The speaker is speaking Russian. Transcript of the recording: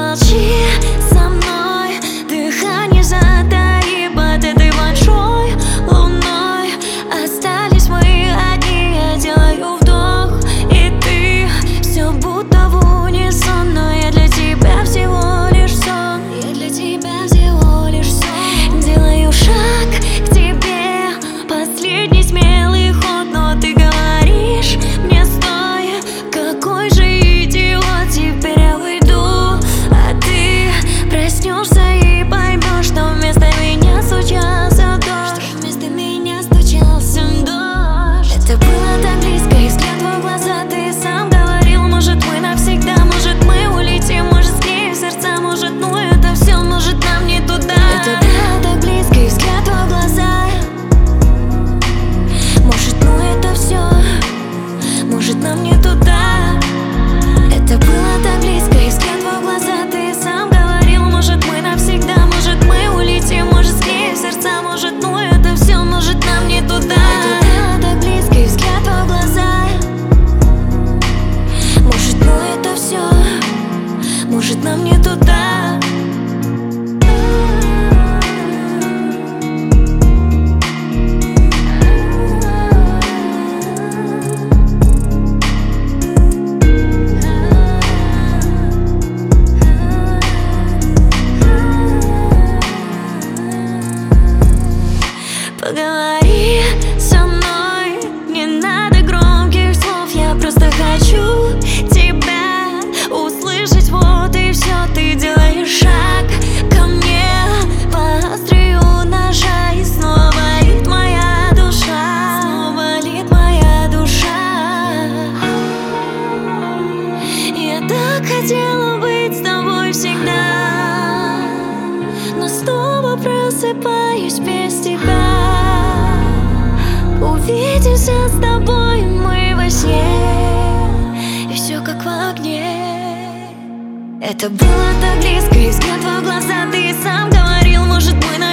Помолчи со мной, дыхание затаи под этой большой луной. Остались мы одни, я делаю вдох, и ты все будто в унисон. Но я для тебя всего лишь сон, я для тебя всего лишь сон. Делаю шаг к тебе, последний смелый ход, но ты говоришь мне стой, какой же идиот. Теперь я уйду, а ты проснешься и поймешь, что вместо меня стучался дождь, что вместо меня стучался дождь. Это было так близко, и взгляд в твои глаза, ты сам говорил, может мы навсегда, может мы улетим, может склеим сердца, может ну это все, может нам не туда. Это было так близко, и взгляд в твои глаза, может ну это все, может нам не туда. Это было так близко, и взгляд в твои глаза, ты сам говорил, может мы навсегда, может мы улетим, может склеим сердца, может ну это все, может нам не туда. Это было так близко, и взгляд в твои глаза, может ну это все, может нам не туда. Поговори со мной, не надо громких слов, я просто хочу тебя услышать, вот и все. Ты делаешь шаг ко мне по острию ножа, и снова болит моя душа, снова болит моя душа. Я так хотела быть с тобой всегда, но снова просыпаюсь без тебя. Увидимся с тобой мы во сне, и все как в огне. Это было так близко, и взгляд в твои глаза, ты сам говорил, может мы